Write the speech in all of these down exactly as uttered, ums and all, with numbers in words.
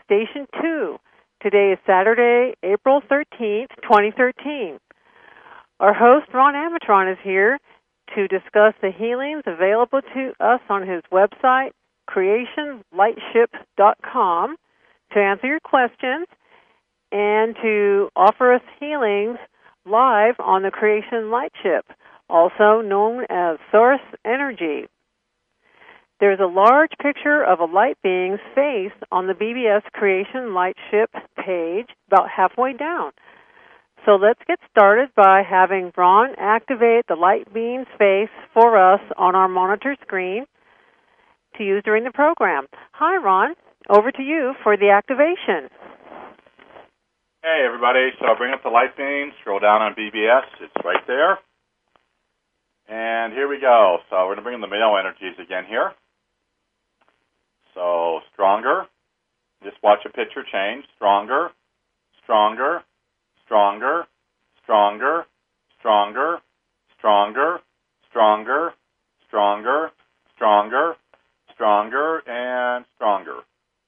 Station two. Today is Saturday, April thirteenth, twenty thirteen. Our host, Ron Amatron, is here to discuss the healings available to us on his website, creation lightship dot com, to answer your questions and to offer us healings live on the Creation Lightship, also known as Source Energy. There's a large picture of a light being's face on the B B S Creation Lightship page about halfway down. So let's get started by having Ron activate the light being's face for us on our monitor screen to use during the program. Hi, Ron. Over to you for the activation. Hey, everybody. So bring up the light beam, scroll down on B B S. It's right there. And here we go. So we're going to bring in the male energies again here. So stronger. Just watch a picture change. Stronger, stronger, stronger, stronger, stronger, stronger, stronger, stronger, stronger, stronger, and stronger.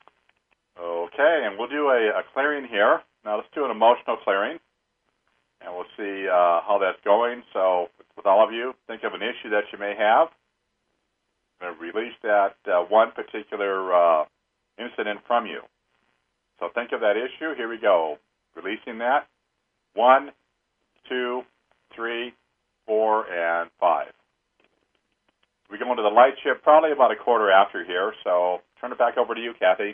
Okay, and we'll do a, a clearing here. Now let's do an emotional clearing, and we'll see uh, how that's going. So with all of you, think of an issue that you may have. I'm going to release that uh, one particular uh, incident from you. So think of that issue. Here we go. Releasing that. One, two, three, four, and five. We go into the light ship probably about a quarter after here, so turn it back over to you, Kathy.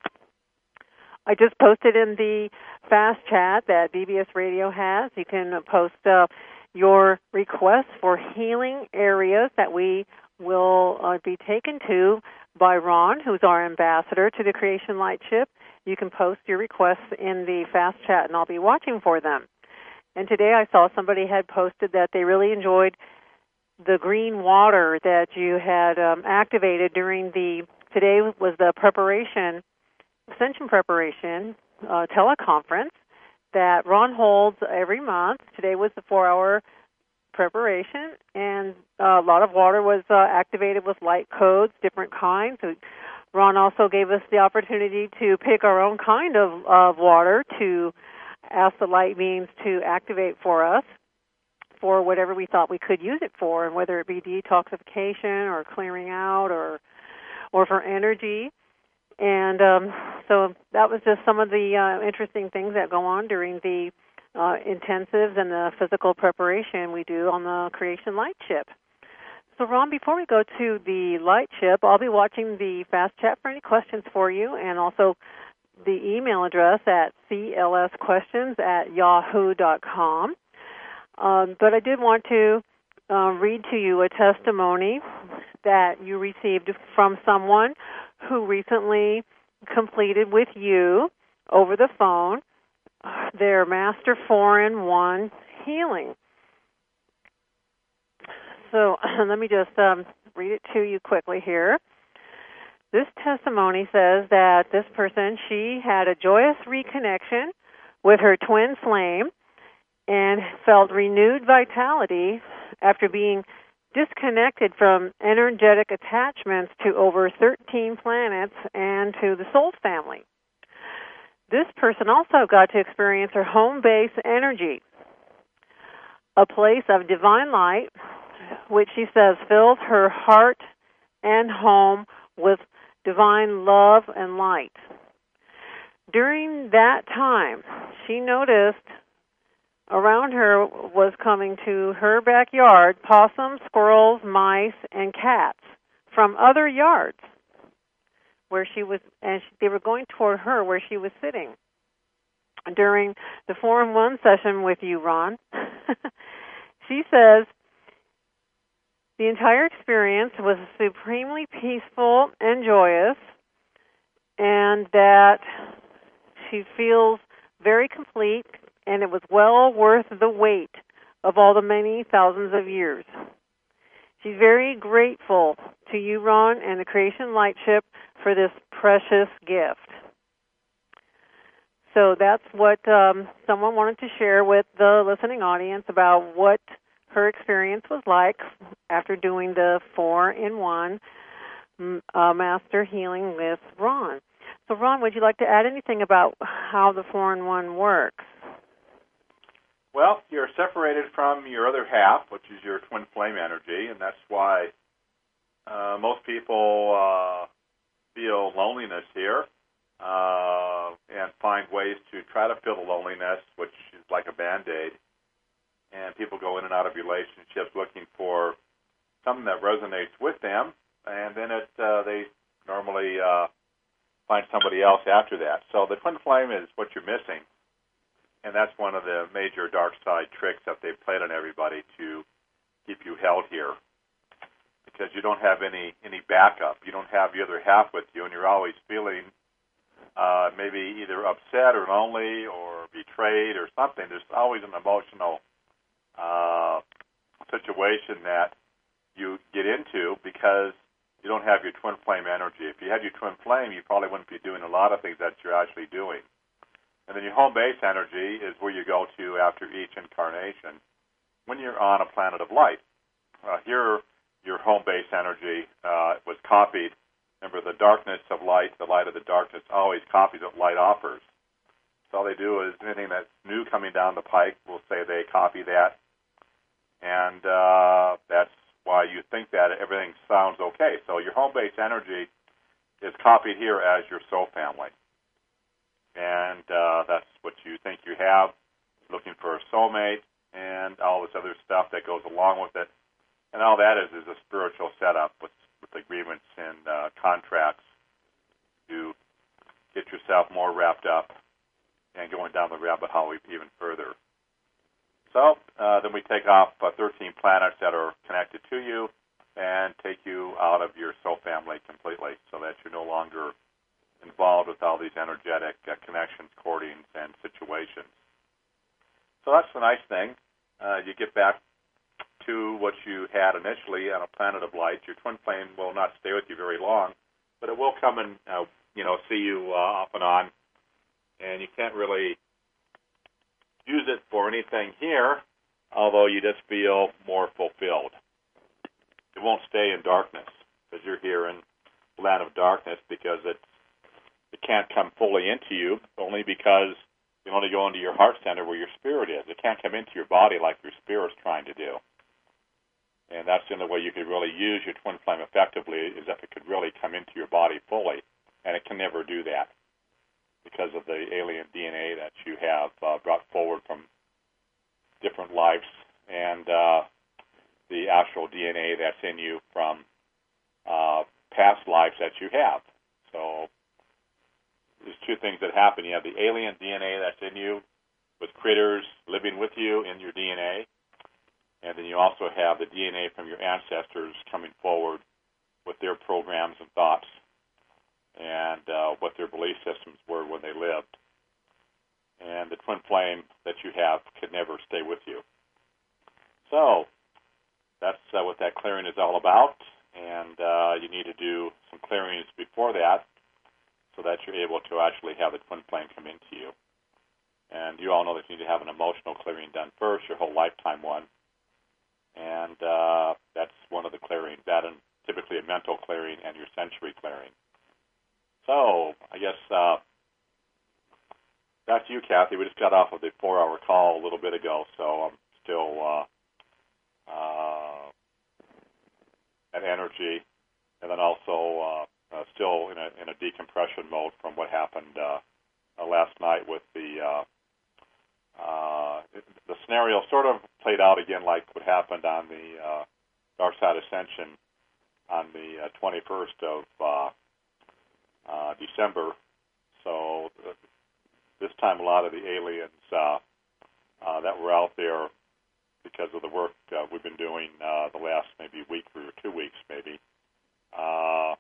I just posted in the fast chat that B B S Radio has. You can post uh, your requests for healing areas that we will uh, be taken to by Ron, who's our ambassador to the Creation Lightship. You can post your requests in the fast chat, and I'll be watching for them. And today I saw somebody had posted that they really enjoyed the green water that you had um, activated during the, today was the preparation Ascension Preparation uh, teleconference that Ron holds every month. Today was the four-hour preparation, and uh, a lot of water was uh, activated with light codes, different kinds. So Ron also gave us the opportunity to pick our own kind of, of water to ask the light beings to activate for us for whatever we thought we could use it for, and whether it be detoxification or clearing out or or for energy. And um, so that was just some of the uh, interesting things that go on during the uh, intensives and the physical preparation we do on the Creation Lightship. So, Ron, before we go to the Lightship, I'll be watching the fast chat for any questions for you, and also the email address at c l s questions at yahoo dot com. Um, but I did want to uh, read to you a testimony that you received from someone who recently completed with you over the phone their Master four in one healing. So let me just um, read it to you quickly here. This testimony says that this person, she had a joyous reconnection with her twin flame and felt renewed vitality after being disconnected from energetic attachments to over thirteen planets and to the soul family. This person also got to experience her home base energy, a place of divine light, which she says fills her heart and home with divine love and light. During that time, she noticed around her was coming to her backyard possums, squirrels, mice, and cats from other yards where she was, and they were going toward her where she was sitting. During the four in one session with you, Ron, she says the entire experience was supremely peaceful and joyous, and that she feels very complete, and it was well worth the wait of all the many thousands of years. She's very grateful to you, Ron, and the Creation Lightship for this precious gift. So that's what um, someone wanted to share with the listening audience about what her experience was like after doing the four in one uh, Master Healing with Ron. So, Ron, would you like to add anything about how the four in one works? Well, you're separated from your other half, which is your twin flame energy, and that's why uh, most people uh, feel loneliness here uh, and find ways to try to fill the loneliness, which is like a Band-Aid. And people go in and out of relationships looking for something that resonates with them, and then it uh, they normally uh, find somebody else after that. So the twin flame is what you're missing, and that's one of the major dark side tricks that they've played on everybody to keep you held here, because you don't have any, any backup. You don't have the other half with you, and you're always feeling uh, maybe either upset or lonely or betrayed or something. There's always an emotional uh, situation that you get into because you don't have your twin flame energy. If you had your twin flame, you probably wouldn't be doing a lot of things that you're actually doing. And then your home base energy is where you go to after each incarnation when you're on a planet of light. Uh, here, your home base energy uh, was copied. Remember, the darkness of light, the light of the darkness, always copies what light offers. So all they do is anything that's new coming down the pike, we'll say they copy that. And uh, that's why you think that everything sounds okay. So your home base energy is copied here as your soul family. And uh, that's what you think you have, looking for a soulmate and all this other stuff that goes along with it. And all that is is a spiritual setup with, with agreements and uh, contracts to get yourself more wrapped up and going down the rabbit hole even further. So uh, then we take off uh, thirteen planets that are connected to you and take you out of your soul family completely so that you're no longer involved with all these energetic uh, connections, courtings, and situations. So that's the nice thing. Uh, you get back to what you had initially on a planet of light. Your twin flame will not stay with you very long, but it will come and uh, you know see you uh, off and on, and you can't really use it for anything here, although you just feel more fulfilled. It won't stay in darkness because you're here in the land of darkness because it's, it can't come fully into you, only because you only go into your heart center where your spirit is. It can't come into your body like your spirit's trying to do. And that's the only way you could really use your twin flame effectively is if it could really come into your body fully, and it can never do that because of the alien D N A that you have uh, brought forward from different lives and uh, the actual D N A that's in you from uh, past lives that you have. So there's two things that happen. You have the alien D N A that's in you with critters living with you in your D N A, and then you also have the D N A from your ancestors coming forward with their programs and thoughts and uh, what their belief systems were when they lived. And the twin flame that you have could never stay with you. So that's uh, what that clearing is all about, and uh, you need to do some clearings before that so that you're able to actually have the twin flame come into you. And you all know that you need to have an emotional clearing done first, your whole lifetime one. And uh, that's one of the clearings, that and typically a mental clearing and your sensory clearing. So I guess uh, back to you, Kathy. We just got off of the four-hour call a little bit ago, so I'm still uh, uh, at energy, and then also uh, uh, still in a, in a decompression mode from what happened uh, uh, last night with the uh, uh, the scenario sort of played out again like what happened on the uh, Dark Side Ascension on the uh, twenty-first of uh, uh, December. So uh, this time a lot of the aliens uh, uh, that were out there because of the work uh, we've been doing uh, the last maybe week or two weeks maybe, uh,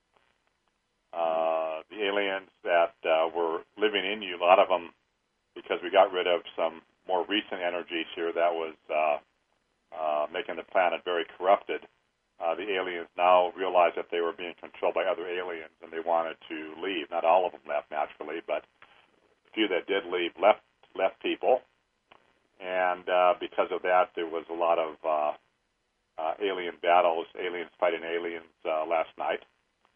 uh, the aliens that uh, were living in you, a lot of them, because we got rid of some more recent energies here that was uh, uh, making the planet very corrupted. Uh, the aliens now realized that they were being controlled by other aliens, and they wanted to leave. Not all of them left, naturally, but a few that did leave left left people. And uh, because of that, there was a lot of uh, uh, alien battles, aliens fighting aliens uh, last night.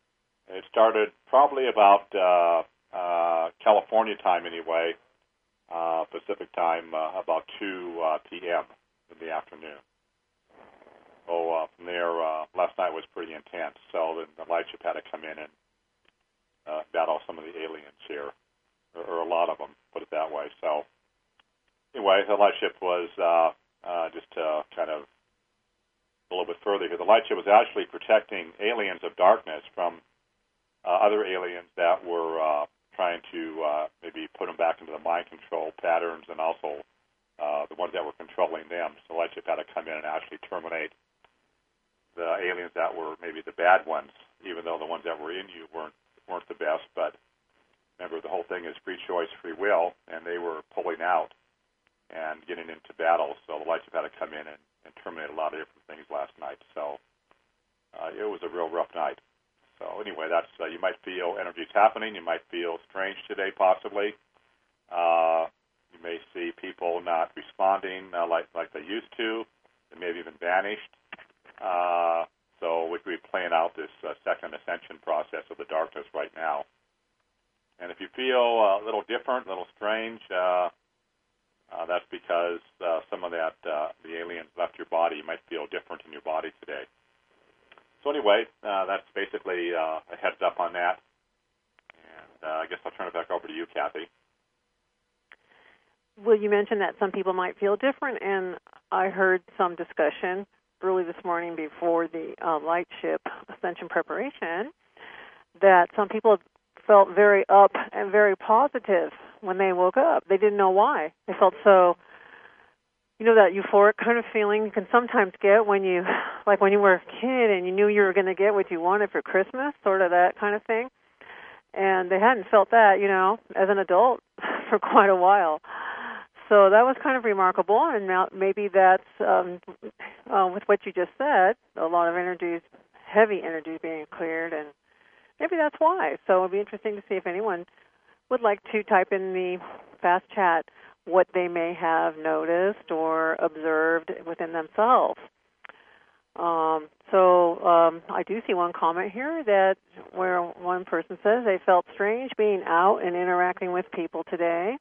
It started probably about uh, uh, California time anyway, uh, Pacific time, uh, about two uh, p.m. in the afternoon. So uh, from there, uh, last night was pretty intense. So then the light ship had to come in and uh, battle some of the aliens here, or, or a lot of them, put it that way. So anyway, the light ship was uh, uh, just uh, kind of a little bit further here. The light ship was actually protecting aliens of darkness from uh, other aliens that were uh, trying to uh, maybe put them back into the mind control patterns, and also uh, the ones that were controlling them. So the light ship had to come in and actually terminate the aliens that were maybe the bad ones, even though the ones that were in you weren't weren't the best. But remember, the whole thing is free choice, free will, and they were pulling out and getting into battle. So the light ship had to come in and, and terminate a lot of different things last night. So uh, it was a real rough night. So anyway, that's uh, you might feel energies happening. You might feel strange today, possibly. Uh, you may see people not responding uh, like like they used to. They may have even vanished. Uh, so we could be playing out this uh, second ascension process of the darkness right now. And if you feel a little different, a little strange, uh, uh, that's because uh, some of that uh, the aliens left your body. You might feel different in your body today. So anyway, uh, that's basically uh, a heads up on that. And uh, I guess I'll turn it back over to you, Kathy. Well, you mentioned that some people might feel different, and I heard some discussion early this morning before the uh, light ship ascension preparation that some people felt very up and very positive when they woke up. They didn't know why. They felt so, you know, that euphoric kind of feeling you can sometimes get when you, like when you were a kid and you knew you were going to get what you wanted for Christmas, sort of that kind of thing. And they hadn't felt that, you know, as an adult for quite a while. So that was kind of remarkable, and now maybe that's, um, uh, with what you just said, a lot of energies, heavy energy being cleared, and maybe that's why. So it'll be interesting to see if anyone would like to type in the fast chat what they may have noticed or observed within themselves. Um, so um, I do see one comment here that where one person says they felt strange being out and interacting with people today.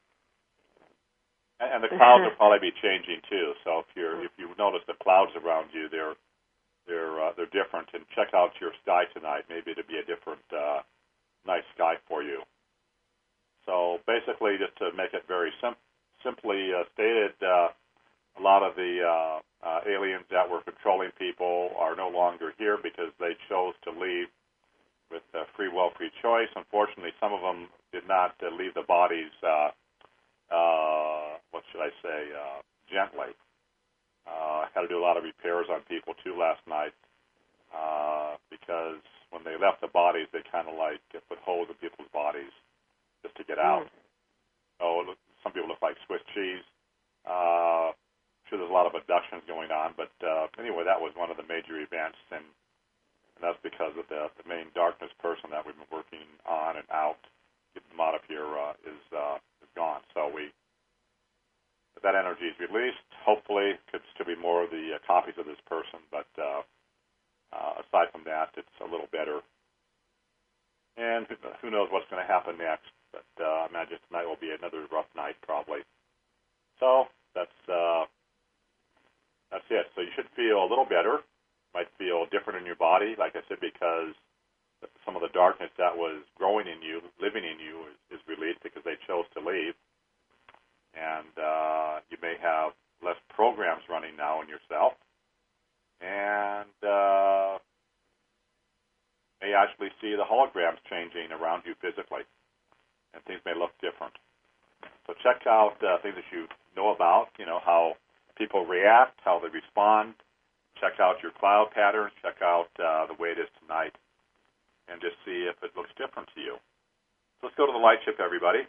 And the clouds will probably be changing too. So if you're if you notice the clouds around you, they're they're uh, they're different. And check out your sky tonight. Maybe it'll be a different uh, night sky for you. So basically, just to make it very sim- simply uh, stated, uh, a lot of the uh, uh, aliens that were controlling people are no longer here because they chose to leave with uh, free will, free choice. Unfortunately, some of them did not uh, leave the bodies. Uh, Uh, what should I say, uh, gently. Uh, I had to do a lot of repairs on people, too, last night, uh, because when they left the bodies, they kind of like put holes in people's bodies just to get out. Mm. Oh, look, some people look like Swiss cheese. Uh, I'm sure there's a lot of abductions going on, but uh, anyway, that was one of the major events, and, and that's because of the, the main darkness person that we've been working on and out, getting them out of here, uh, is... Uh, gone. So we, if that energy is released, hopefully could still be more of the uh, copies of this person, but uh, uh, aside from that, it's a little better. And who, who knows what's going to happen next, but uh, I imagine tonight will be another rough night probably. So that's uh, that's it. So you should feel a little better, might feel different in your body, like I said, because some of the darkness that was growing in you, living in you, is, is released because they chose to leave. And uh, you may have less programs running now in yourself. And uh, may actually see the holograms changing around you physically. And things may look different. So check out uh, things that you know about, you know, how people react, how they respond. Check out your cloud patterns. Check out uh, the way it is tonight, and just see if it looks different to you. So let's go to the light ship, everybody.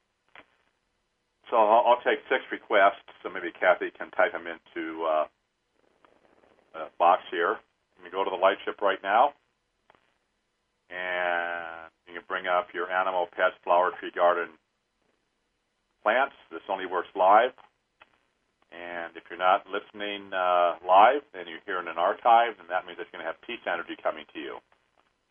So I'll, I'll take six requests, so maybe Kathy can type them into uh, a box here. Let me go to the light ship right now, and you can bring up your animal, pets, flower, tree, garden, plants. This only works live. And if you're not listening uh, live and you're hearing an archive, then that means it's going to have peace energy coming to you.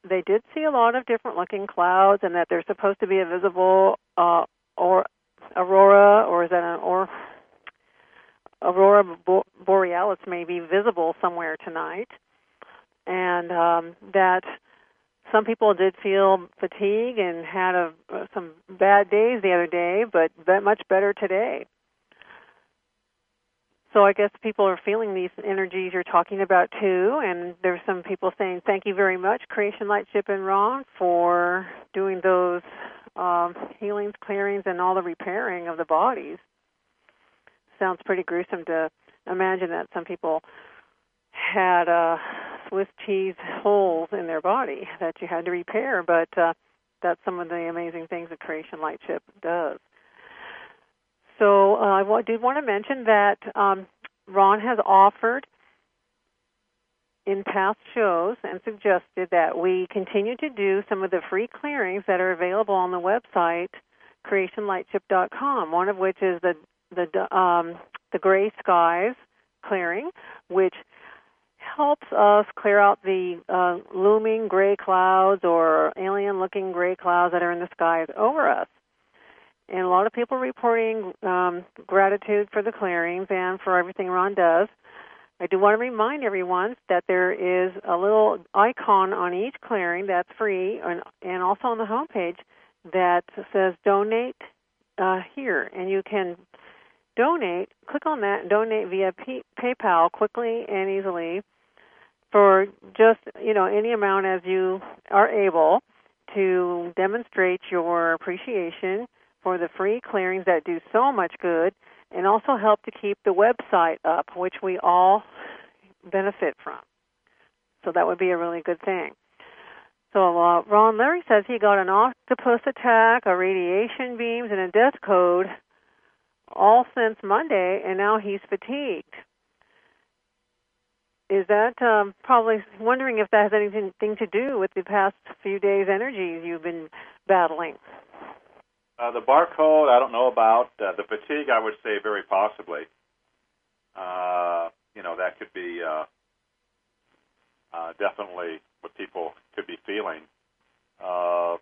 they did see a lot of different looking clouds, and that there's supposed to be a visible uh, or aurora, or is that an or aurora borealis may be visible somewhere tonight, and um, that some people did feel fatigue and had a, uh, some bad days the other day, but that much better today. So I guess people are feeling these energies you're talking about too, and there's some people saying, thank you very much, Creation Lightship and Ron, for doing those um, healings, clearings, and all the repairing of the bodies. Sounds pretty gruesome to imagine that some people had uh, Swiss cheese holes in their body that you had to repair, but uh, that's some of the amazing things that Creation Lightship does. So uh, I did want to mention that um, Ron has offered in past shows and suggested that we continue to do some of the free clearings that are available on the website, creation lightship dot com, one of which is the the um, the gray skies clearing, which helps us clear out the uh, looming gray clouds or alien-looking gray clouds that are in the skies over us. And a lot of people reporting um, gratitude for the clearings and for everything Ron does. I do want to remind everyone that there is a little icon on each clearing that's free, and, and also on the homepage that says donate uh, here. And you can donate, click on that and donate via P- PayPal quickly and easily for just, you know, any amount as you are able to demonstrate your appreciation for the free clearings that do so much good and also help to keep the website up, which we all benefit from. So that would be a really good thing. So uh, Ron Larry says he got an octopus attack, a radiation beams, and a death code all since Monday, and now he's fatigued. Is that um, probably wondering if that has anything to do with the past few days' energies you've been battling? Uh, the barcode, I don't know about. Uh, the fatigue, I would say very possibly. Uh, you know, that could be uh, uh, definitely what people could be feeling. Uh,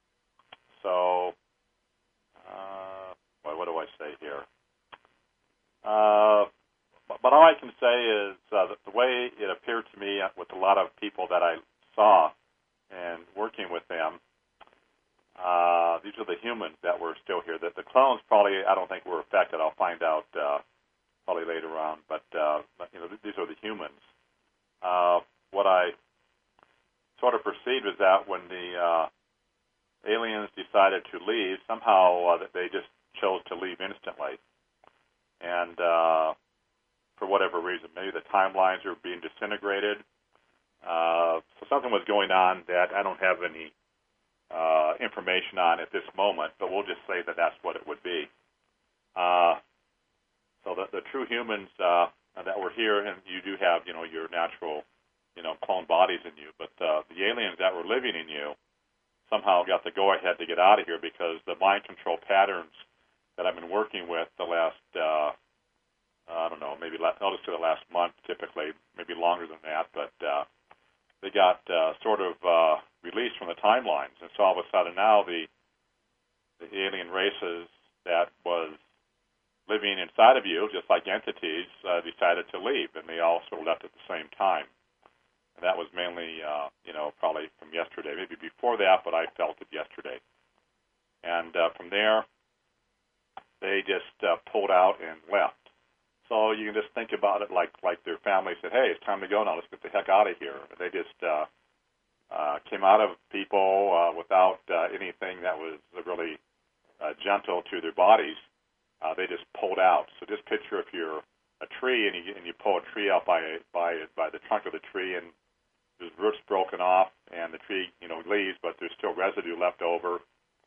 so, uh, what, what do I say here? Uh, but, but all I can say is uh, that the way it appeared to me with a lot of people that I saw and working with them, Uh, these are the humans that were still here. That the clones probably, I don't think were affected. I'll find out uh, probably later on. But uh, you know, these are the humans. Uh, what I sort of perceived was that when the uh, aliens decided to leave, somehow uh, they just chose to leave instantly, and uh, for whatever reason, maybe the timelines are being disintegrated. Uh, so something was going on that I don't have any Uh, information on at this moment, but we'll just say that that's what it would be. Uh, so the, the true humans uh, that were here, and you do have, you know, your natural, you know, clone bodies in you, but uh, the aliens that were living in you somehow got the go-ahead to get out of here because the mind control patterns that I've been working with the last, uh, I don't know, maybe last, I'll just say the last month typically, maybe longer than that, but uh, they got uh, sort of uh, released from the timelines, and so all of a sudden now the the alien races that was living inside of you, just like entities, uh, decided to leave, and they all sort of left at the same time. And that was mainly, uh, you know, probably from yesterday, maybe before that, but I felt it yesterday. And uh, from there, they just uh, pulled out and left. So you can just think about it like like their family said, hey, it's time to go now. Let's get the heck out of here. They just uh, uh, came out of people uh, without uh, anything that was really uh, gentle to their bodies. Uh, they just pulled out. So just picture if you're a tree and you and you pull a tree out by by by the trunk of the tree, and there's roots broken off, and the tree, you know, leaves, but there's still residue left over.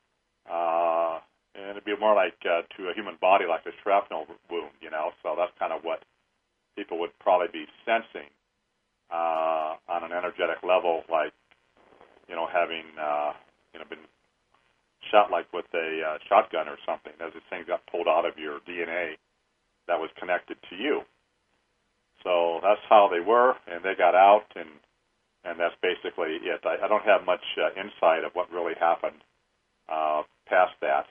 Uh, And it'd be more like uh, to a human body, like a shrapnel wound, you know. So that's kind of what people would probably be sensing uh, on an energetic level, like, you know, having, uh, you know, been shot like with a uh, shotgun or something, as this thing got pulled out of your D N A that was connected to you. So that's how they were, and they got out, and and that's basically it. I, I don't have much uh, insight of what really happened uh, past that.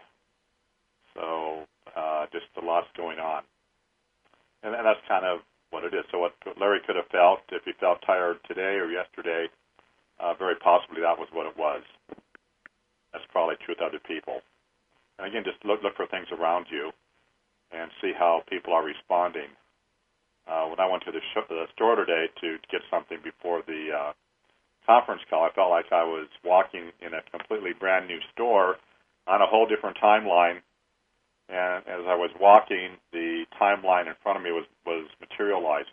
So uh, just a lot's going on. And, and that's kind of what it is. So what Larry could have felt, if he felt tired today or yesterday, uh, very possibly that was what it was. That's probably true with other people. And again, just look look for things around you and see how people are responding. Uh, when I went to the, sh- the store today to get something before the uh, conference call, I felt like I was walking in a completely brand new store on a whole different timeline. And as I was walking, the timeline in front of me was, was materializing.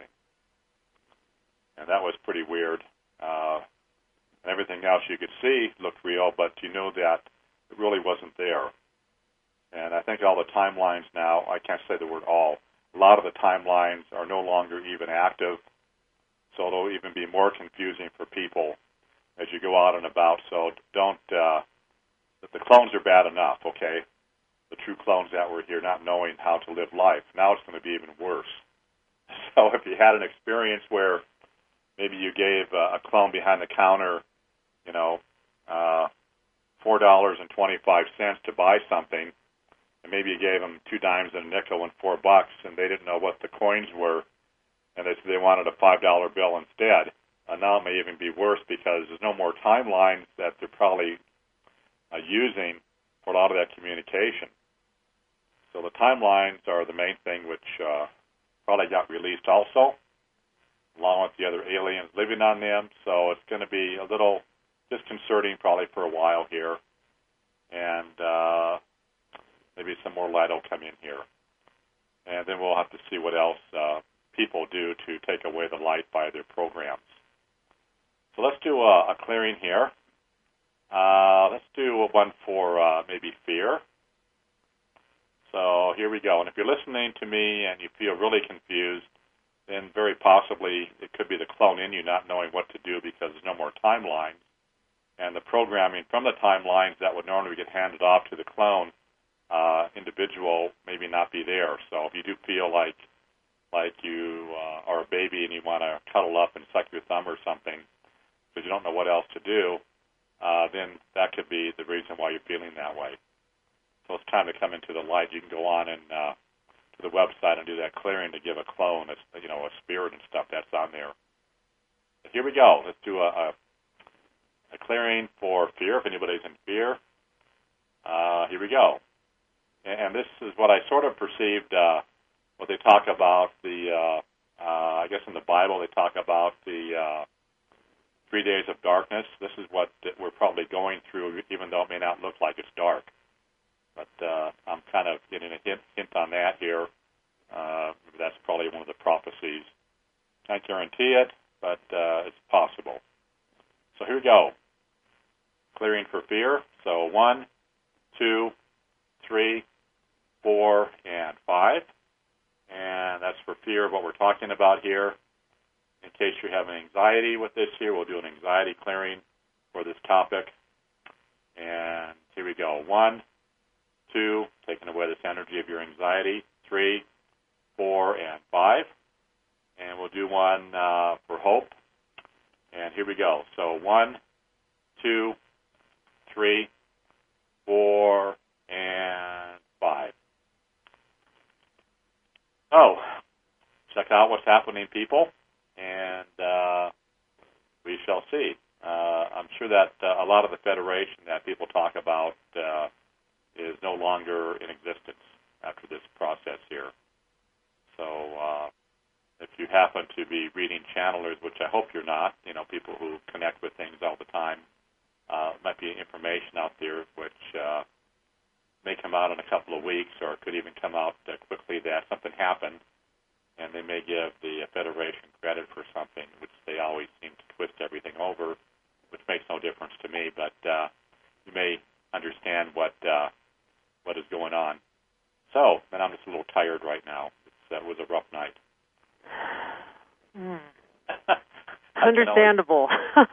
And that was pretty weird. Uh, and everything else you could see looked real, but you know that it really wasn't there. And I think all the timelines now, I can't say the word all, a lot of the timelines are no longer even active, so it'll even be more confusing for people as you go out and about. So don't, uh, the clones are bad enough, okay? The true clones that were here not knowing how to live life. Now it's going to be even worse. So if you had an experience where maybe you gave uh, a clone behind the counter, you know, uh, four dollars and twenty-five cents to buy something, and maybe you gave them two dimes and a nickel and four bucks, and they didn't know what the coins were, and they said they wanted a five dollar bill instead. Uh, now it may even be worse because there's no more timelines that they're probably uh, using for a lot of that communication. So the timelines are the main thing, which uh, probably got released also, along with the other aliens living on them. So it's going to be a little disconcerting probably for a while here, and uh, maybe some more light will come in here. And then we'll have to see what else uh, people do to take away the light by their programs. So let's do a, a clearing here. Uh, let's do one for uh, maybe fear. So here we go. And if you're listening to me and you feel really confused, then very possibly it could be the clone in you not knowing what to do because there's no more timelines. And the programming from the timelines that would normally get handed off to the clone uh, individual maybe not be there. So if you do feel like like you uh, are a baby and you want to cuddle up and suck your thumb or something because you don't know what else to do, uh, then that could be the reason why you're feeling that way. So it's time to come into the light. You can go on and uh, to the website and do that clearing to give a clone, a, you know, a spirit and stuff that's on there. But here we go. Let's do a, a, a clearing for fear. If anybody's in fear, uh, here we go. And, and this is what I sort of perceived. Uh, what they talk about the, uh, uh, I guess in the Bible they talk about the uh, three days of darkness. This is what we're probably going through, even though it may not look like it's dark. But uh, I'm kind of getting a hint, hint on that here. Uh, that's probably one of the prophecies. Can't guarantee it, but uh, it's possible. So here we go. Clearing for fear. So one, two, three, four, and five. And that's for fear of what we're talking about here. In case you're having anxiety with this here, we'll do an anxiety clearing for this topic. And here we go. One, two, taking away this energy of your anxiety, three, four, and five. And we'll do one uh, for hope. And here we go. So one, two, three, four, and five. Oh, check out what's happening, people, and uh, we shall see. Uh, I'm sure that uh, a lot of the Federation that people talk about uh, is no longer in existence after this process here. So uh, if you happen to be reading channelers, which I hope you're not, you know, people who connect with things all the time, uh, might be information out there which uh, may come out in a couple of weeks or could even come out uh, quickly that something happened, and they may give the Federation credit for something, which they always seem to twist everything over, which makes no difference to me, but uh, you may understand what uh, what is going on. So, and I'm just a little tired right now. It's, that was a rough night. Mm. Understandable.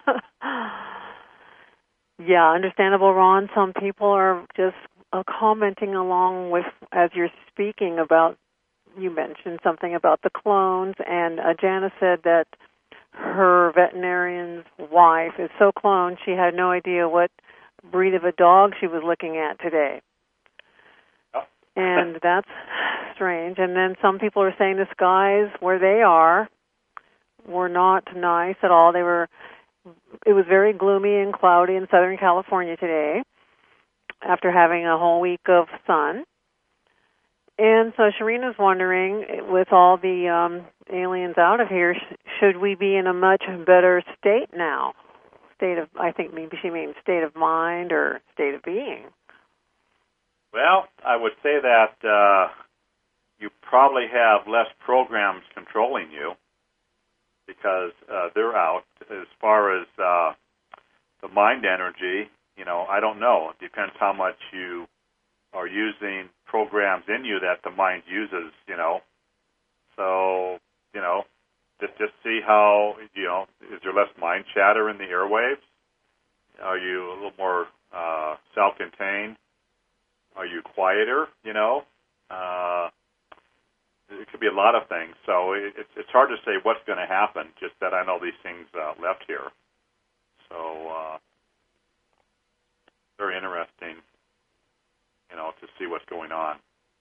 Yeah, understandable, Ron. Some people are just uh, commenting along with, as you're speaking about, you mentioned something about the clones, and uh, Janice said that her veterinarian's wife is so cloned she had no idea what breed of a dog she was looking at today. Oh. And that's strange. And then some people are saying the skies where they are were not nice at all. They were. It was very gloomy and cloudy in Southern California today after having a whole week of sun. And so Sharina's wondering, with all the um, aliens out of here, sh- should we be in a much better state now? State of, I think maybe she means state of mind or state of being. Well, I would say that uh, you probably have less programs controlling you because uh, they're out. As far as uh, the mind energy, you know, I don't know. It depends how much you are using programs in you that the mind uses, you know. So, you know, just just see how, you know, is there less mind chatter in the airwaves? Are you a little more uh, self-contained? Are you quieter, you know? Uh, it could be a lot of things. So it, it's, it's hard to say what's going to happen, just that I know these things uh, left here. So uh, very interesting, you know, to see what's going on.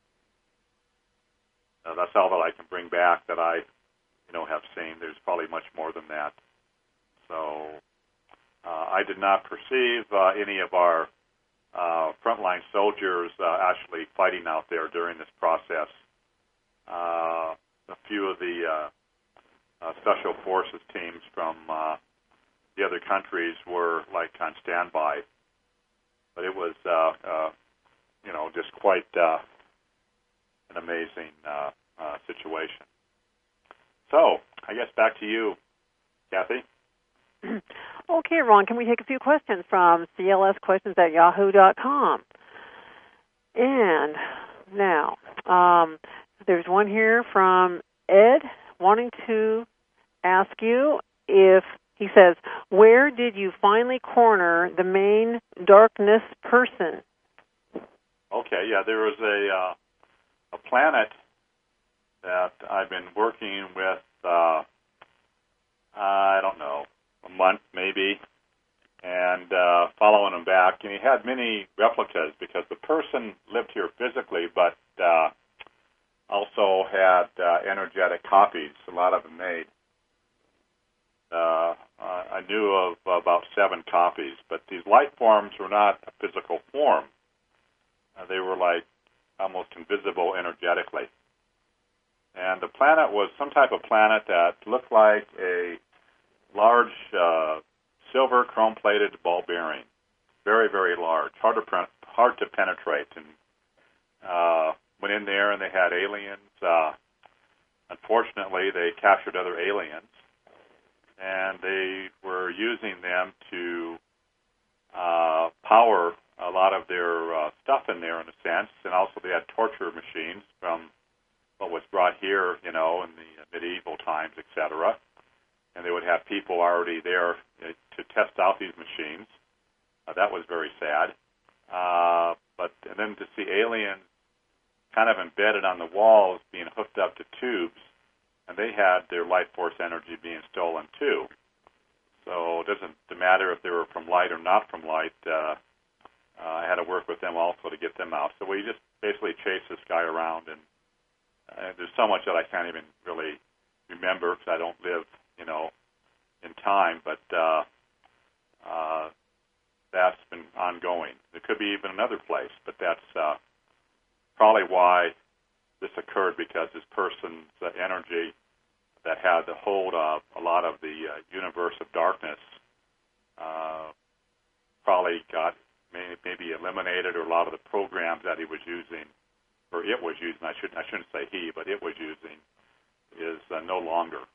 Uh, that's all that I can bring back that I, you know, have seen. There's probably much more than that. So uh, I did not perceive uh, any of our uh, frontline soldiers uh, actually fighting out there during this process. Uh, a few of the uh, uh, special forces teams from uh, the other countries were like on standby, but it was, uh, uh, you know, just quite uh, an amazing uh, uh, situation. So, I guess back to you, Kathy. Okay, Ron, can we take a few questions from C L S questions at yahoo dot com? And now, um, there's one here from Ed wanting to ask you if, he says, where did you finally corner the main darkness person? Okay, yeah, there was a uh, a planet that I've been working with, uh, I don't know, a month maybe, and uh, following him back. And he had many replicas because the person lived here physically, but uh, also had uh, energetic copies, a lot of them made. Uh, I knew of about seven copies, but these life forms were not a physical form. Uh, they were like almost invisible energetically. And the planet was some type of planet that looked like a large uh, silver chrome-plated ball bearing, very, very large, hard to pre- hard to penetrate. And uh, went in there and they had aliens. Uh, unfortunately, they captured other aliens, and they were using them to uh, power a lot of their uh, stuff in there, in a sense. And also they had torture machines from what was brought here, you know, in the medieval times, et cetera. And they would have people already there to test out these machines. Uh, that was very sad. Uh, but and then to see aliens kind of embedded on the walls, being hooked up to tubes, and they had their life force energy being stolen too. So it doesn't matter if they were from light or not from light. Uh, uh, I had to work with them also to get them out. So we just basically chased this guy around, and uh, there's so much that I can't even really remember because I don't live, you know, in time. But uh, uh, that's been ongoing. There could be even another place, but that's uh, probably why this occurred, because this person's uh, energy that had the hold of a lot of the uh, universe of darkness uh, probably got may, maybe eliminated, or a lot of the programs that he was using, or it was using, I shouldn't, I shouldn't say he, but it was using, is uh, no longer.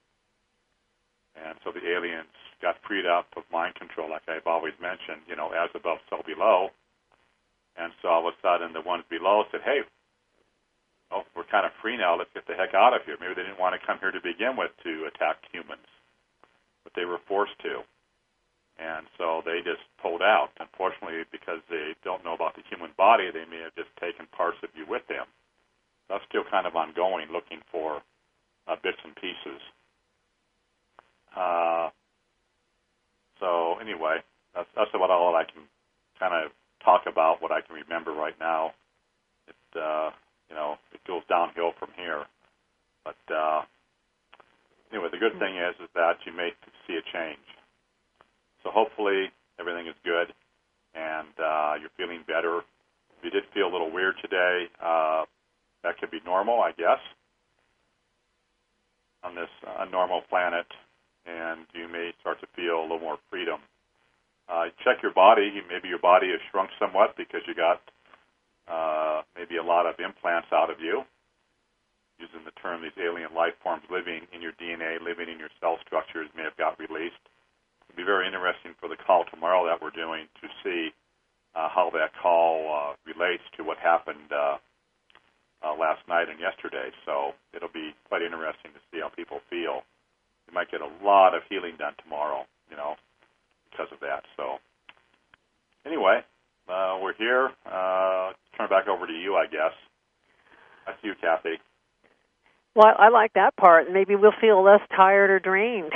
And so the aliens got freed up of mind control, like I've always mentioned, you know, as above, so below. And so all of a sudden the ones below said, hey, oh, we're kind of free now, let's get the heck out of here. Maybe they didn't want to come here to begin with to attack humans, but they were forced to. And so they just pulled out. Unfortunately, because they don't know about the human body, they may have just taken parts of you with them. That's still kind of ongoing, looking for uh, bits and pieces. Uh, anyway, that's, that's about all that I can kind of talk about, what I can remember right now. It, uh, you know, it goes downhill from here. But uh, anyway, the good thing is, is that you may see a change. So hopefully everything is good and uh, you're feeling better. If you did feel a little weird today, uh, that could be normal, I guess, on this uh, normal planet, and you may start to feel a little more freedom. Uh, check your body. Maybe your body has shrunk somewhat because you got uh, maybe a lot of implants out of you, using the term these alien life forms living in your D N A, living in your cell structures may have got released. It'll be very interesting for the call tomorrow that we're doing to see uh, how that call uh, relates to what happened uh, uh, last night and yesterday. So it'll be quite interesting to see how people feel. You might get a lot of healing done tomorrow, you know, because of that. So anyway, uh, we're here. Uh, turn it back over to you, I guess. That's you, Kathy. Well, I like that part. Maybe we'll feel less tired or drained.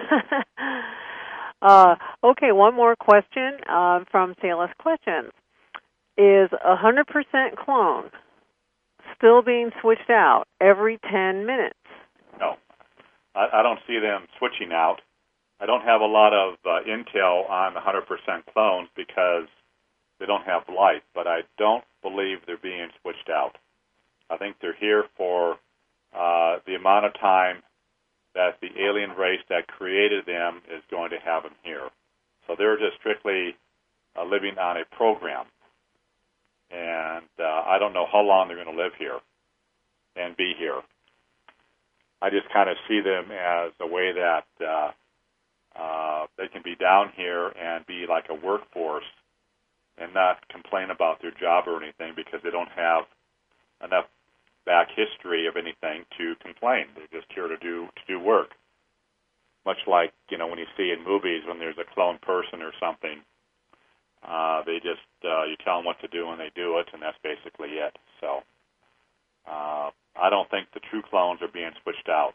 uh, okay, one more question uh, from C L S Questions. Is a one hundred percent clone still being switched out every ten minutes? No. I, I don't see them switching out. I don't have a lot of uh, intel on one hundred percent clones because they don't have life, but I don't believe they're being switched out. I think they're here for uh, the amount of time that the alien race that created them is going to have them here. So they're just strictly uh, living on a program. And uh, I don't know how long they're going to live here and be here. I just kind of see them as a way that uh, uh, they can be down here and be like a workforce and not complain about their job or anything because they don't have enough back history of anything to complain. They're just here to do to do work. Much like, you know, when you see in movies when there's a clone person or something, uh, they just, uh, you tell them what to do and they do it, and that's basically it. So uh, I don't think the true clones are being switched out.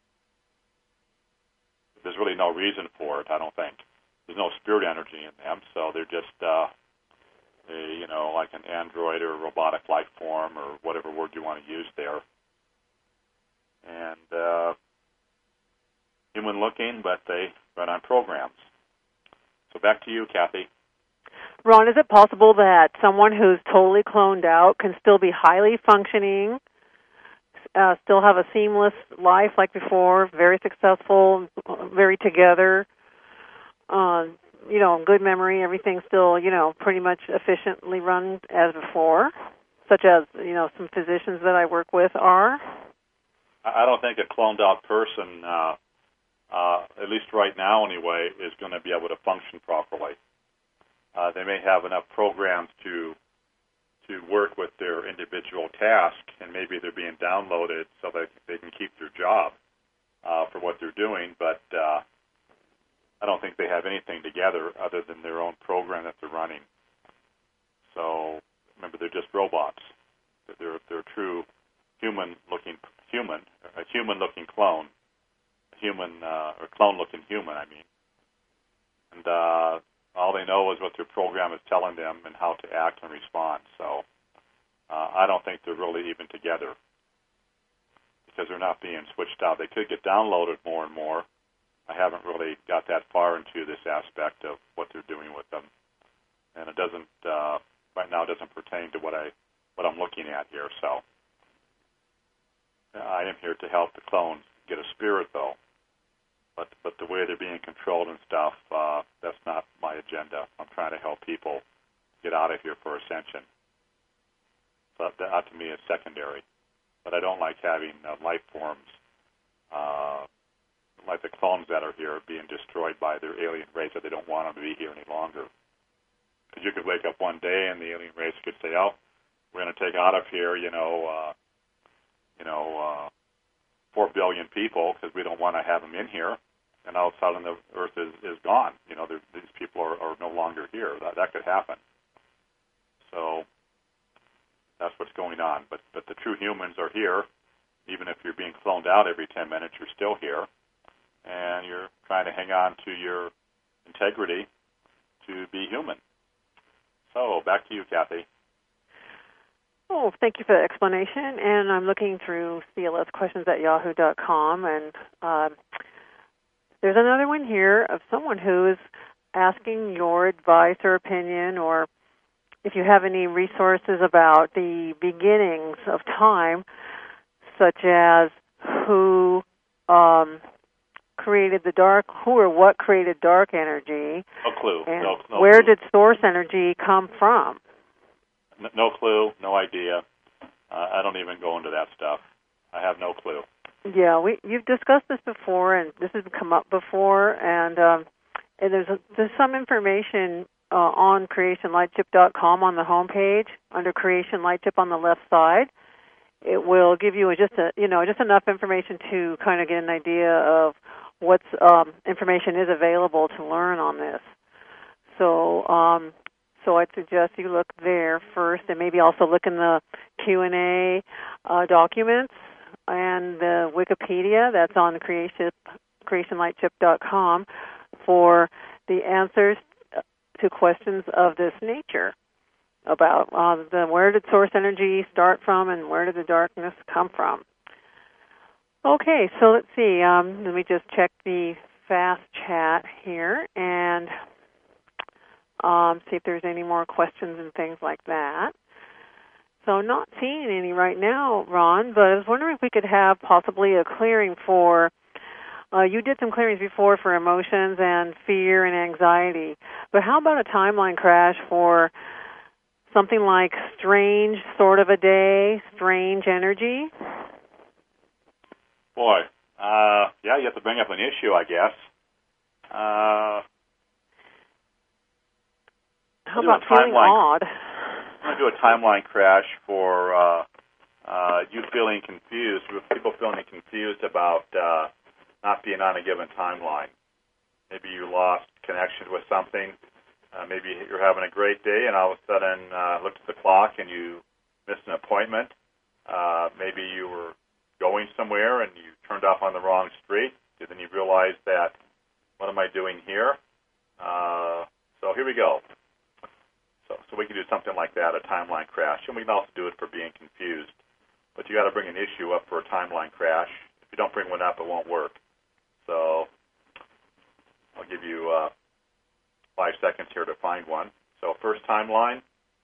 There's really no reason for it, I don't think. There's no spirit energy in them, so they're just, uh, a, you know, like an android or a robotic life form or whatever word you want to use there. And uh, human looking, but they run on programs. So back to you, Kathy. Ron, is it possible that someone who's totally cloned out can still be highly functioning, uh, still have a seamless life like before, very successful, very together, uh, you know, good memory, everything still, you know, pretty much efficiently run as before, such as, you know, some physicians that I work with are? I don't think a cloned out person, uh, uh, at least right now anyway, is going to be able to function properly. Uh, they may have enough programs to to work with their individual task, and maybe they're being downloaded so that they can keep their job uh, for what they're doing, but uh, I don't think they have anything together other than their own program that they're running. So remember, they're just robots. They're they're a true human-looking human, a human-looking clone, a human uh, or clone-looking human, I mean, and uh, all they know is what their program is telling them and how to act and respond. So uh, I don't think they're really even together because they're not being switched out. They could get downloaded more and more. I haven't really got that far into this aspect of what they're doing with them, and it doesn't uh, right now. It doesn't pertain to what I what I'm looking at here. So uh, I am here to help the clones get a spirit, though. But but the way they're being controlled and stuff, uh, that's not my agenda. I'm trying to help people get out of here for ascension. So that, that to me is secondary. But I don't like having uh, life forms, uh, like the clones that are here, being destroyed by their alien race that they don't want them to be here any longer. Because you could wake up one day and the alien race could say, "Oh, we're going to take out of here, you know, uh, you know." Uh, Four billion people because we don't want to have them in here, and all of a sudden the Earth is, is gone. You know, these people are, are no longer here. That, that could happen. So that's what's going on. But but the true humans are here. Even if you're being cloned out every ten minutes, you're still here, and you're trying to hang on to your integrity to be human. So back to you, Kathy. Oh, thank you for the explanation. And I'm looking through C L S questions at yahoo dot com, and uh, there's another one here of someone who is asking your advice or opinion, or if you have any resources about the beginnings of time, such as who um, created the dark, who or what created dark energy, no clue. and no, no where clue. did source energy come from? No clue, no idea. Uh, I don't even go into that stuff. I have no clue. Yeah, we you've discussed this before, and this has come up before, and, um, and there's a, there's some information uh, on creation light chip dot com on the home page under Creation Light Chip on the left side. It will give you just a you know just enough information to kind of get an idea of what um, information is available to learn on this. So. Um, So I'd suggest you look there first, and maybe also look in the Q and A uh, documents and the Wikipedia that's on creation creation light chip dot com for the answers to questions of this nature about uh, the where did source energy start from and where did the darkness come from. Okay, so let's see. Um, let me just check the fast chat here and Um, see if there's any more questions and things like that. So not seeing any right now, Ron, but I was wondering if we could have possibly a clearing for, uh, you did some clearings before for emotions and fear and anxiety, but how about a timeline crash for something like strange sort of a day, strange energy? Boy, uh, yeah, you have to bring up an issue, I guess. Uh... How about feeling odd? I'm going to do a timeline crash for uh, uh, you feeling confused, people feeling confused about uh, not being on a given timeline. Maybe you lost connection with something. Uh, maybe you're having a great day and all of a sudden uh, looked at the clock and you missed an appointment. Uh, maybe you were going somewhere and you turned off on the wrong street. And then you realized that, what am I doing here? Uh, so here we go. So, so we can do something like that, a timeline crash. And we can also do it for being confused. But you got to bring an issue up for a timeline crash. If you don't bring one up, it won't work. So I'll give you uh, five seconds here to find one. So first timeline,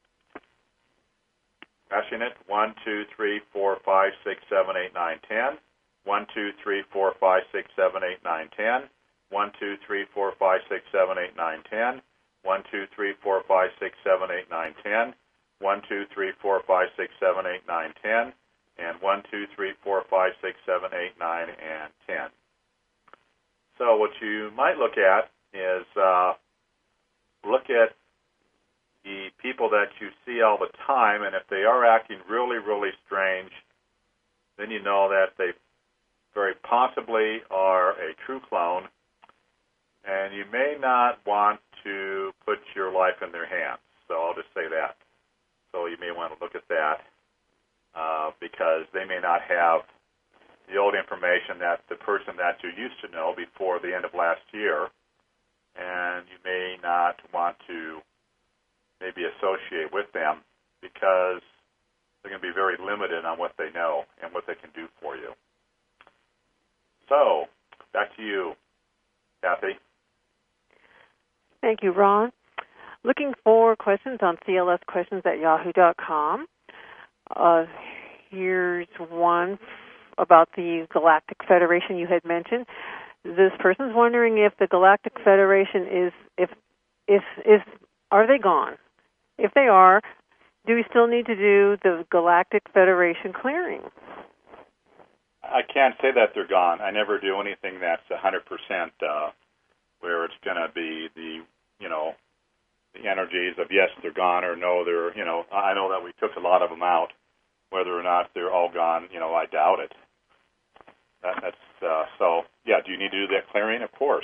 crashing it, one, two, three, four, five, six, seven, eight, nine, ten. one, two, three, four, five, six, seven, eight, nine, ten. one, two, three, four, five, six, seven, eight, nine, ten. one, two, three, four, five, six, seven, eight, nine, ten. one, two, three, four, five, six, seven, eight, nine, ten. And one, two, three, four, five, six, seven, eight, nine, and ten. So what you might look at is uh, look at the people that you see all the time, and if they are acting really, really strange, then you know that they very possibly are a true clone, and you may not want to put your life in their hands. So I'll just say that. So you may want to look at that uh, because they may not have the old information that the person that you used to know before the end of last year, and you may not want to maybe associate with them because they're going to be very limited on what they know and what they can do for you. So, back to you, Kathy. Thank you, Ron. Looking for questions on C L S questions at yahoo dot com. Uh, here's one about the Galactic Federation you had mentioned. This person's wondering if the Galactic Federation is, if, if, is, are they gone? If they are, do we still need to do the Galactic Federation clearing? I can't say that they're gone. I never do anything that's one hundred percent uh, where it's going to be the, you know, the energies of yes, they're gone, or no, they're, you know, I know that we took a lot of them out. Whether or not they're all gone, you know, I doubt it. That, that's uh, so. Yeah, do you need to do that clearing? Of course.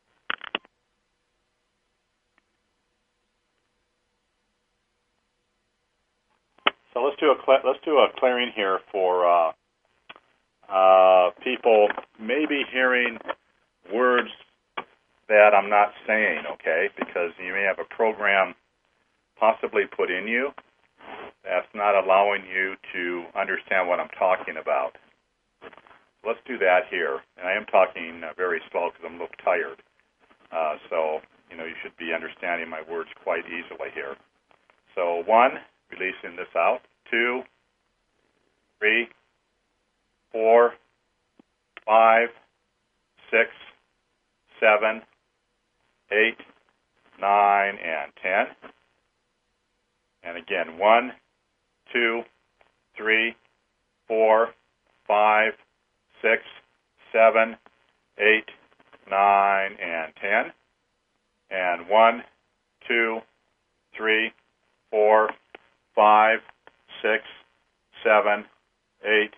So let's do a let's do a clearing here for uh, uh, people maybe hearing words that I'm not saying, okay? Because you may have a program possibly put in you that's not allowing you to understand what I'm talking about. Let's do that here. And I am talking uh, very slow because I'm a little tired. Uh, so, you know, you should be understanding my words quite easily here. So, one, releasing this out. Two, three, four, five, six, seven, eight, nine, and ten. And again, one, two, three, four, five, six, seven, eight, nine, and ten. And one, two, three, four, five, six, seven, eight,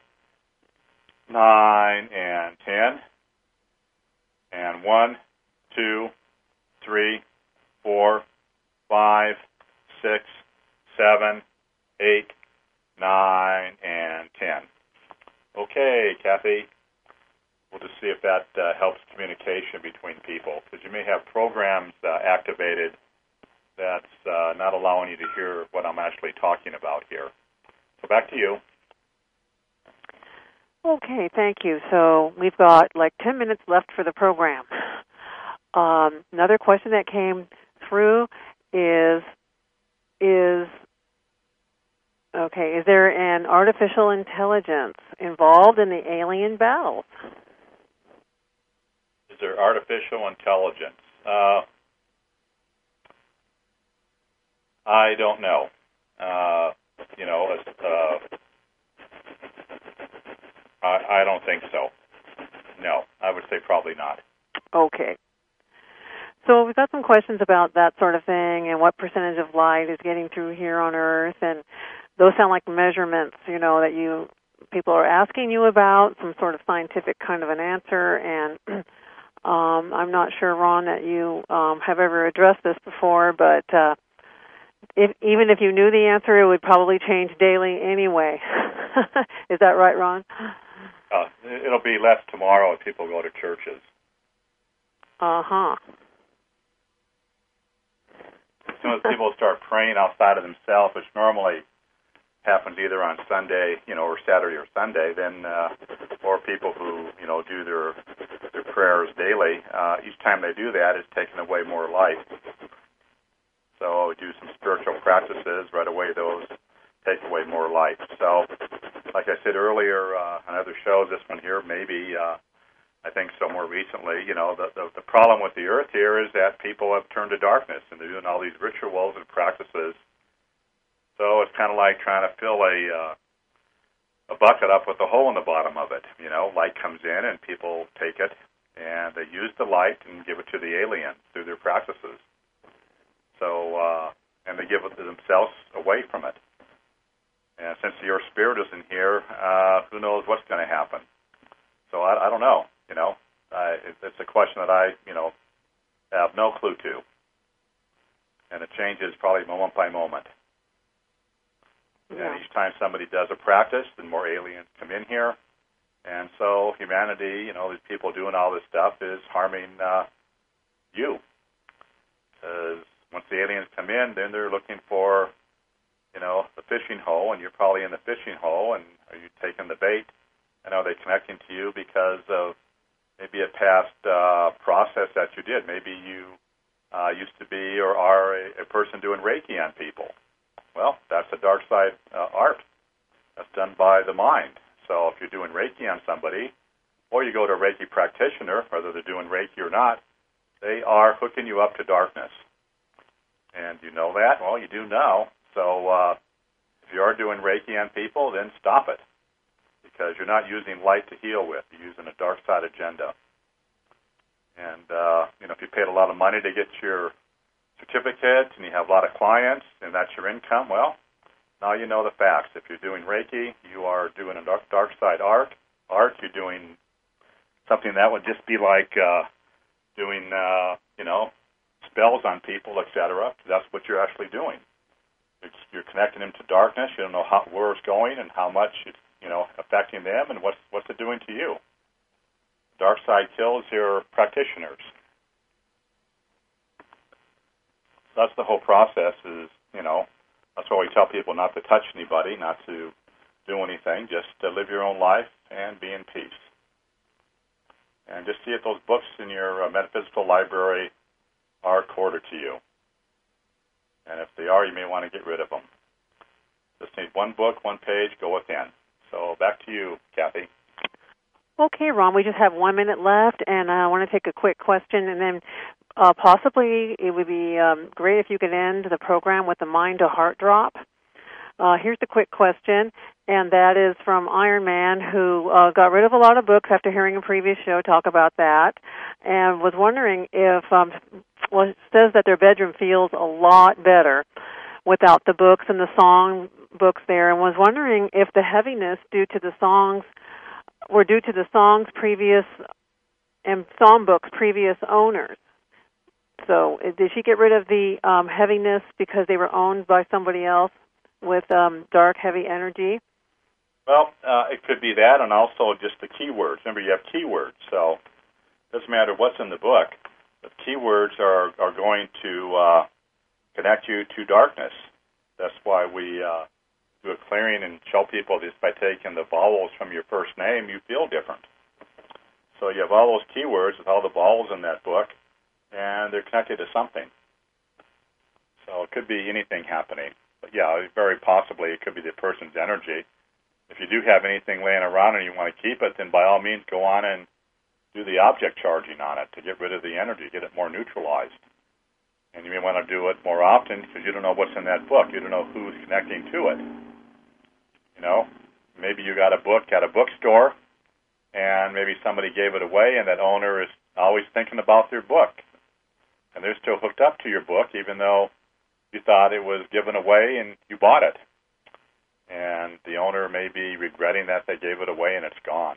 nine, and ten. And one, two, three, four, five, six, seven, eight, nine, and ten. Okay, Kathy, we'll just see if that uh, helps communication between people, because you may have programs uh, activated that's uh, not allowing you to hear what I'm actually talking about here. So back to you. Okay, thank you. So we've got like ten minutes left for the program. Um, another question that came through is, is, okay, is there an artificial intelligence involved in the alien battles? Is there artificial intelligence? Uh, I don't know. Uh, you know, uh, I, I don't think so. No, I would say probably not. Okay. So we've got some questions about that sort of thing and what percentage of light is getting through here on Earth, and those sound like measurements, you know, that you people are asking you about, some sort of scientific kind of an answer, and um, I'm not sure, Ron, that you um, have ever addressed this before, but uh, if, even if you knew the answer, it would probably change daily anyway. Is that right, Ron? Uh, it'll be less tomorrow if people go to churches. Uh-huh. As soon as people start praying outside of themselves, which normally happens either on Sunday, you know, or Saturday or Sunday, then, uh, or people who, you know, do their their prayers daily, uh, each time they do that, it's taking away more light. So we do some spiritual practices, right away those take away more light. So, like I said earlier uh, on other shows, this one here, maybe, uh, I think so more recently, you know, the, the, the problem with the earth here is that people have turned to darkness, and they're doing all these rituals and practices. So it's kind of like trying to fill a uh, a bucket up with a hole in the bottom of it. You know, light comes in, and people take it, and they use the light and give it to the aliens through their practices. So, uh, and they give it to themselves away from it. And since your spirit isn't here, uh, who knows what's going to happen? So I, I don't know. You know, uh, it, it's a question that I, you know, have no clue to. And it changes probably moment by moment. Yeah. And each time somebody does a practice, then more aliens come in here. And so humanity, you know, these people doing all this stuff is harming uh, you. Because once the aliens come in, then they're looking for, you know, the fishing hole, and you're probably in the fishing hole, and are you taking the bait? And are they connecting to you because of maybe a past uh, process that you did? Maybe you uh, used to be or are a, a person doing Reiki on people. Well, that's a dark side uh, art. That's done by the mind. So if you're doing Reiki on somebody, or you go to a Reiki practitioner, whether they're doing Reiki or not, they are hooking you up to darkness. And you know that? Well, you do now. So uh, if you are doing Reiki on people, then stop it. Because you're not using light to heal with. You're using a dark side agenda. And, uh, you know, if you paid a lot of money to get your certificate and you have a lot of clients and that's your income, well, now you know the facts. If you're doing Reiki, you are doing a dark, dark side art. Art, you're doing something that would just be like uh, doing, uh, you know, spells on people, et cetera. That's what you're actually doing. It's, you're connecting them to darkness. You don't know how, where it's going and how much it's, you know, affecting them, and what's what's it doing to you? Dark side kills your practitioners. that's the whole process is, you know, that's why we tell people not to touch anybody, not to do anything, just to live your own life and be in peace. And just see if those books in your uh, metaphysical library are quarter to you. And if they are, you may want to get rid of them. Just need one book, one page, go within. So back to you, Kathy. Okay, Ron, we just have one minute left, and I want to take a quick question, and then uh, possibly it would be um, great if you could end the program with a mind-to-heart drop. Uh, here's the quick question, and that is from Iron Man, who uh, got rid of a lot of books after hearing a previous show talk about that, and was wondering if, um, well, it says that their bedroom feels a lot better without the books and the song books there, and was wondering if the heaviness due to the songs were due to the songs previous and song books previous owners. So did she get rid of the um, heaviness because they were owned by somebody else with um, dark, heavy energy? Well, uh, it could be that, and also just the keywords. Remember, you have keywords, so it doesn't matter what's in the book. The keywords are, are going to uh, connect you to darkness. That's why we uh, do a clearing and show people this by taking the vowels from your first name, you feel different. So you have all those keywords with all the vowels in that book, and they're connected to something. So it could be anything happening. But yeah, very possibly it could be the person's energy. If you do have anything laying around and you want to keep it, then by all means go on and do the object charging on it to get rid of the energy, get it more neutralized. And you may want to do it more often because you don't know what's in that book. You don't know who's connecting to it. You know, maybe you got a book at a bookstore and maybe somebody gave it away and that owner is always thinking about their book. And they're still hooked up to your book even though you thought it was given away and you bought it. And the owner may be regretting that they gave it away and it's gone.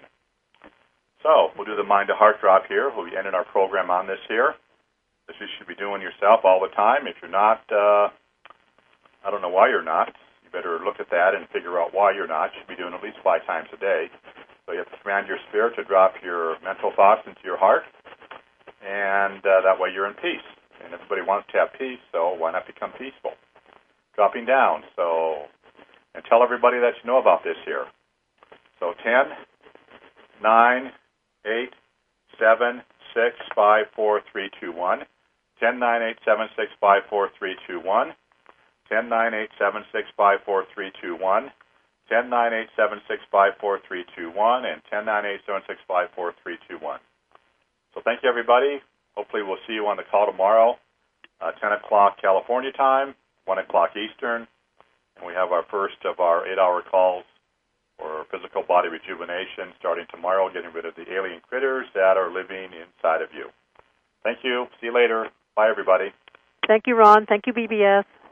So we'll do the Mind to Heart drop here. We'll be ending our program on this here. This you should be doing yourself all the time. If you're not, uh, I don't know why you're not. You better look at that and figure out why you're not. You should be doing at least five times a day. So you have to command your spirit to drop your mental thoughts into your heart, and uh, that way you're in peace. And everybody wants to have peace, so why not become peaceful? Dropping down. So, and tell everybody that you know about this here. So ten, nine, eight, seven, six, five, four, three, two, one. ten, nine, eight, seven, six, five, four, three, two, one. ten, nine, eight, seven, six, five, four, three, two, one. ten, nine, eight, seven, six, five, four, three, two, one. And ten, nine, eight, seven, six, five, four, three, two, one. So thank you, everybody. Hopefully we'll see you on the call tomorrow, uh, ten o'clock California time, one o'clock Eastern. And we have our first of our eight-hour calls for physical body rejuvenation starting tomorrow, getting rid of the alien critters that are living inside of you. Thank you. See you later. Bye, everybody. Thank you, Ron. Thank you, B B S.